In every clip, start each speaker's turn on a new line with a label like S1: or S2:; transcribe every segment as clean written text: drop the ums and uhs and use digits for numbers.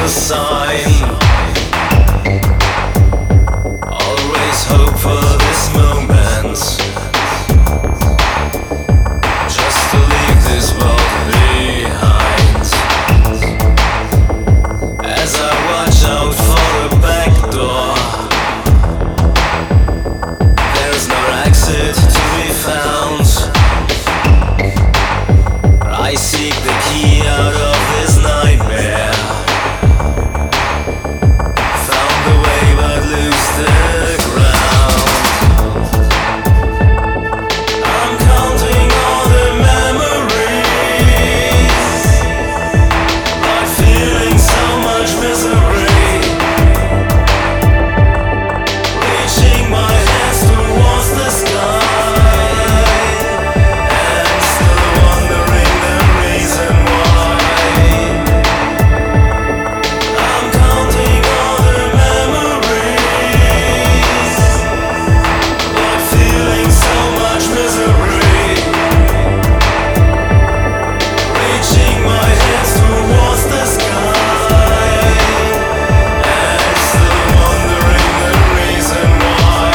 S1: a sign. Always hope for this moment, just to leave this world behind. As I watch out for a back door, there's no exit to be found. I seek the key out of this nightmare. Found the way but lose the ground. I'm counting all the memories, but feeling so much misery. Reaching my hands towards the sky, and still wondering the reason why. I'm counting all the memories, but feeling so much misery. Reaching my hands towards the sky, and still wondering the reason why.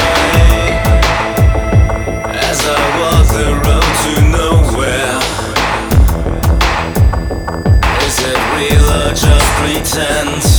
S1: As I walk the road to nowhere, is it real or just pretend?